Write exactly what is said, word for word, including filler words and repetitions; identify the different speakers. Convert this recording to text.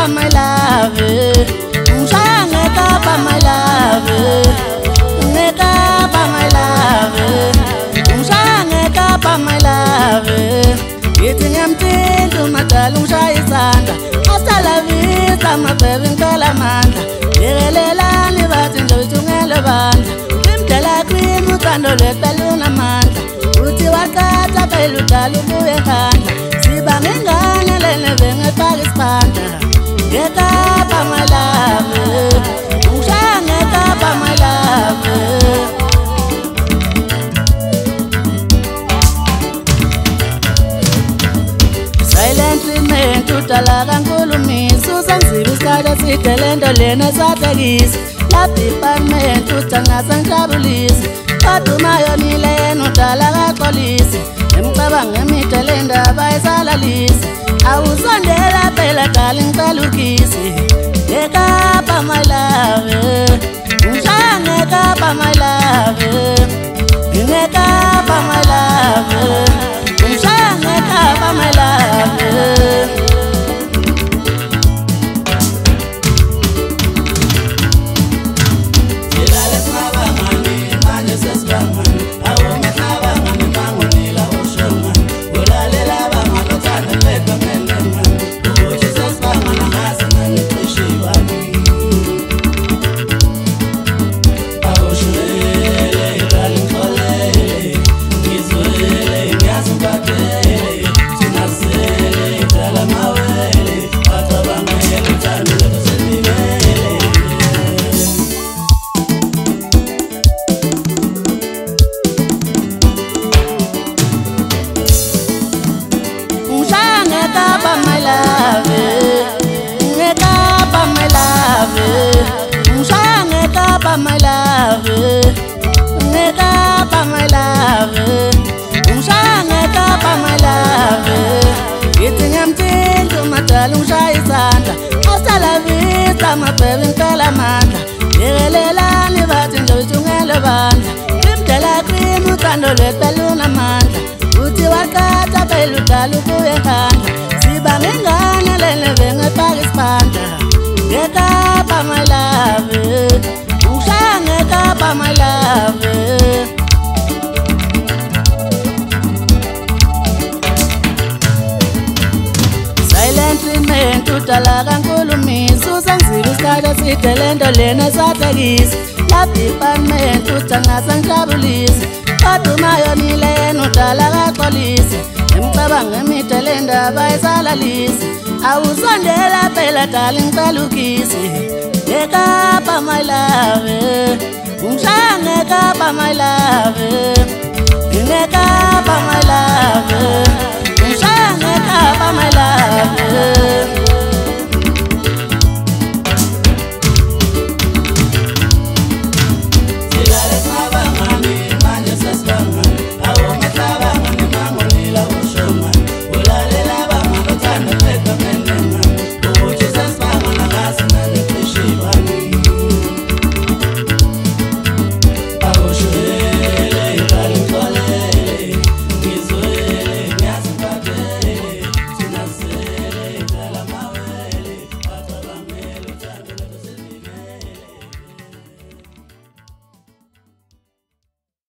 Speaker 1: my love. Ngishaya ngekapa my love. Ngekapa my love. Ngishaya ngekapa my love. Ithi ngiyamthinta umadala ungishaya isandla. Hasta la vista my baby ngicela amandla. Yekelelani bathi nje uthungele bandla. Imdala kimi uthando lwethu lunamandla. Uthi waqatha phela udala ubuye ekhanda. Siba ngengane lena bengefaka isiphandla. Ngekapa my love. Ngishaya ngekapa my love. Silent treatment udala kankulumisa. Usangizibisa isikhathi eside lento lena esahlekisa. La department uthangaza ngijabulisa. Kadumayo nilena udala kaxolisa. Emcabanga emide le ndaba esalalisa. Awusondela phela dala ngicela ukhisi. Ngekapa my love. Ngishaya ngekapa my love. Ngekapa my love. Ngishaya ngekapa my love. Ngekapa my love. Ngekapa my love. Ngishaya ngekapa my love. Ngekapa my love. Ngishaya ngekapa my love. Ithi ngiyamthinta umadala ungishaya isandla. Hasta la vista my baby ngicela amandla. Yekelelani bathi nje uthungele bandla. Imdala kimi uthando lwethu lunamandla. Uthi waqatha phela udala ubuye ekhanda. Siba ngengane lena bengefaka isiphandla. Ngekapa my love. Ngishaya ngekapa my love. Silent treatment udala kankulumisa. Usangizibisa isikhathi eside lento lena esahlekisa. La department uthangaza ngijabulisa. Kadumayo nilena udala kaxolisa. Emcabanga emide le ndaba esalalisa. Awusondela phela dala ngicela ukhisi. Ngekapa my love. Ngishaya ngekapa my love. Ngekapa my love. Ngishaya ngekapa my love.